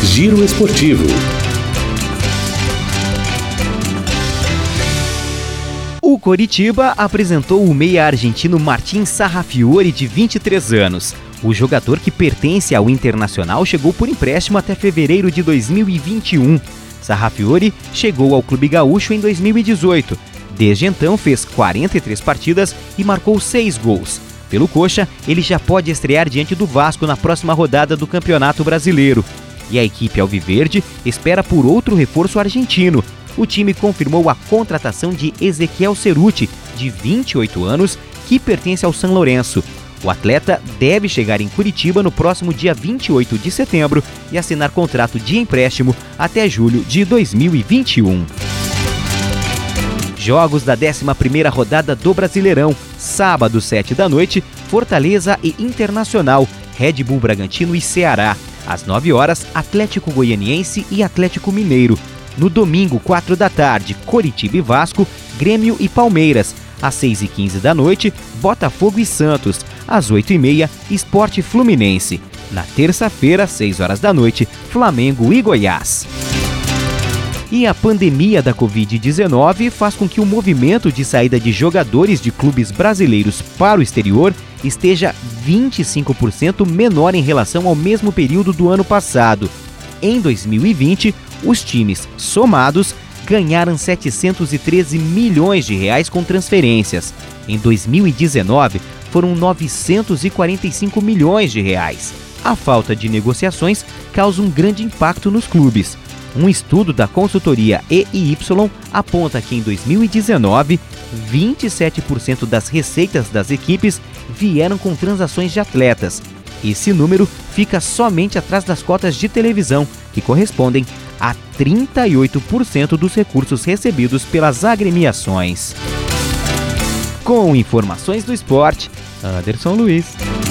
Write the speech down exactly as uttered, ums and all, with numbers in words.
Giro Esportivo. O Coritiba apresentou o meia argentino Martín Sarrafiori, de vinte e três anos. O jogador, que pertence ao Internacional, chegou por empréstimo até fevereiro de dois mil e vinte e um. Sarrafiori chegou ao Clube Gaúcho em dois mil e dezoito. Desde então fez quarenta e três partidas e marcou seis gols. Pelo Coxa, ele já pode estrear diante do Vasco na próxima rodada do Campeonato Brasileiro. E a equipe alviverde espera por outro reforço argentino. O time confirmou a contratação de Ezequiel Cerutti, de vinte e oito anos, que pertence ao São Lourenço. O atleta deve chegar em Curitiba no próximo dia vinte e oito de setembro e assinar contrato de empréstimo até julho de dois mil e vinte e um. Jogos da décima primeira rodada do Brasileirão. Sábado, sete da noite, Fortaleza e Internacional, Red Bull Bragantino e Ceará. Às nove horas, Atlético Goianiense e Atlético Mineiro. No domingo, quatro da tarde, Coritiba e Vasco, Grêmio e Palmeiras. Às seis e quinze da noite, Botafogo e Santos. Às oito e meia, Sport e Fluminense. Na terça-feira, às seis horas da noite, Flamengo e Goiás. E a pandemia da covid dezenove faz com que o movimento de saída de jogadores de clubes brasileiros para o exterior esteja vinte e cinco por cento menor em relação ao mesmo período do ano passado. Em dois mil e vinte, os times somados ganharam setecentos e treze milhões de reais com transferências. Em dois mil e dezenove, foram novecentos e quarenta e cinco milhões de reais. A falta de negociações causa um grande impacto nos clubes. Um estudo da consultoria E e Y aponta que em dois mil e dezenove, vinte e sete por cento das receitas das equipes vieram com transações de atletas. Esse número fica somente atrás das cotas de televisão, que correspondem a trinta e oito por cento dos recursos recebidos pelas agremiações. Com informações do esporte, Anderson Luiz.